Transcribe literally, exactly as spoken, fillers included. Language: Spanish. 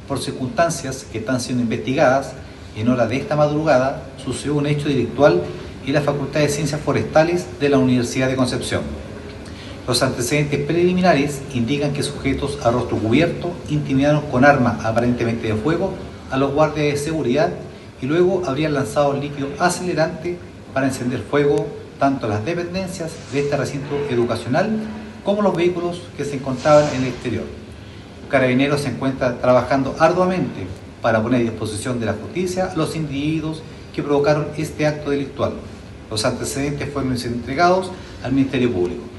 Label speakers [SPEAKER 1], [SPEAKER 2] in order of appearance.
[SPEAKER 1] Por circunstancias que están siendo investigadas, en horas de esta madrugada sucedió un hecho delictual en la Facultad de Ciencias Forestales de la Universidad de Concepción. Los antecedentes preliminares indican que sujetos a rostro cubierto intimidaron con arma aparentemente de fuego a los guardias de seguridad y luego habrían lanzado líquido acelerante para encender fuego tanto a las dependencias de este recinto educacional como los vehículos que se encontraban en el exterior. Carabineros se encuentra trabajando arduamente para poner a disposición de la justicia a los individuos que provocaron este acto delictual. Los antecedentes fueron entregados al Ministerio Público.